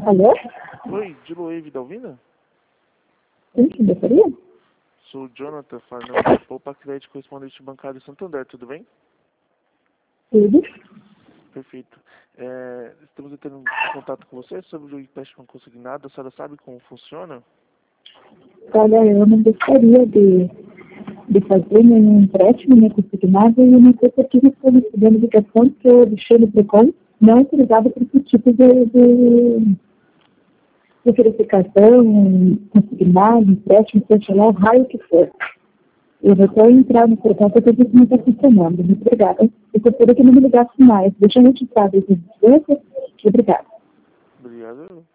Alô? Oi, de Loewe, Dalvina? Sim, que gostaria? Sou o Jonathan, falando da Poupa Crédito, correspondente bancário Santander, tudo bem? Tudo. Perfeito. Estamos entrando em contato com você sobre o empréstimo consignado. A senhora sabe como funciona? Olha, eu não gostaria de fazer nenhum empréstimo, nem consignado, e não sei porque estou recebendo indicação que eu deixei no PROCON não autorizado para esse tipo de verificação, consignado, empréstimo, seja lá o raio que for. Eu vou só entrar no PROCON para ver se não está funcionando. Muito obrigada. Eu gostaria que não me ligasse mais. Deixa eu registrar as distâncias. Obrigada. Obrigado.